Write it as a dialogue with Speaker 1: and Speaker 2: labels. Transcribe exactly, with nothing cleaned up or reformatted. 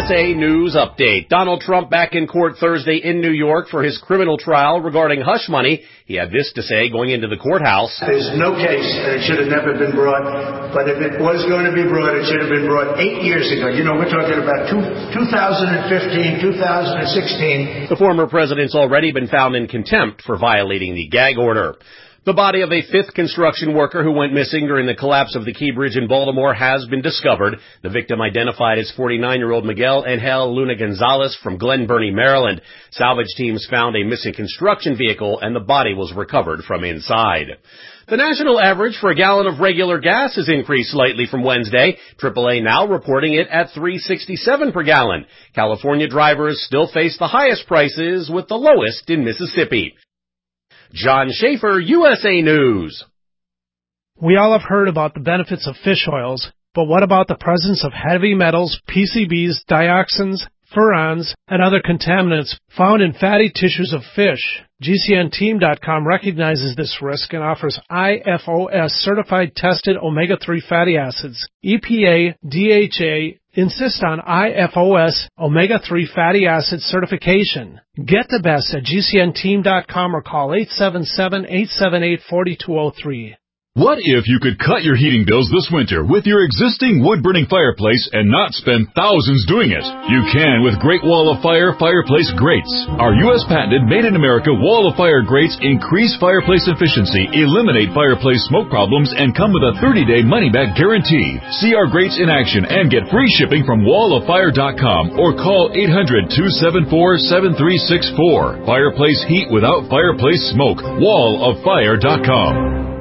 Speaker 1: S A News Update. Donald Trump back in court Thursday in New York for his criminal trial regarding hush money. He had this to say going into the courthouse.
Speaker 2: There's no case that it should have never been brought, but if it was going to be brought, it should have been brought eight years ago. You know, we're talking about two, two thousand fifteen, two thousand sixteen.
Speaker 1: The former president's already been found in contempt for violating the gag order. The body of a fifth construction worker who went missing during the collapse of the Key Bridge in Baltimore has been discovered. The victim identified as forty-nine-year-old Miguel Angel Luna Gonzalez from Glen Burnie, Maryland. Salvage teams found a missing construction vehicle and the body was recovered from inside. The national average for a gallon of regular gas has increased slightly from Wednesday. triple A now reporting it at three sixty-seven per gallon. California drivers still face the highest prices with the lowest in Mississippi. John Schaefer, U S A News.
Speaker 3: We all have heard about the benefits of fish oils, but what about the presence of heavy metals, P C Bs, dioxins, furans, and other contaminants found in fatty tissues of fish? G C N team dot com recognizes this risk and offers I F O S certified tested omega three fatty acids. E P A, D H A insist on I F O S omega three fatty acid certification. Get the best at G C N team dot com or call eight seven seven, eight seven eight, four two zero three.
Speaker 4: What if you could cut your heating bills this winter with your existing wood-burning fireplace and not spend thousands doing it? You can with Great Wall of Fire fireplace grates. Our U S patented made-in-America Wall of Fire grates increase fireplace efficiency, eliminate fireplace smoke problems, and come with a thirty-day money-back guarantee. See our grates in action and get free shipping from wall of fire dot com or call eight hundred, two seven four, seven three six four. Fireplace heat without fireplace smoke. wall of fire dot com.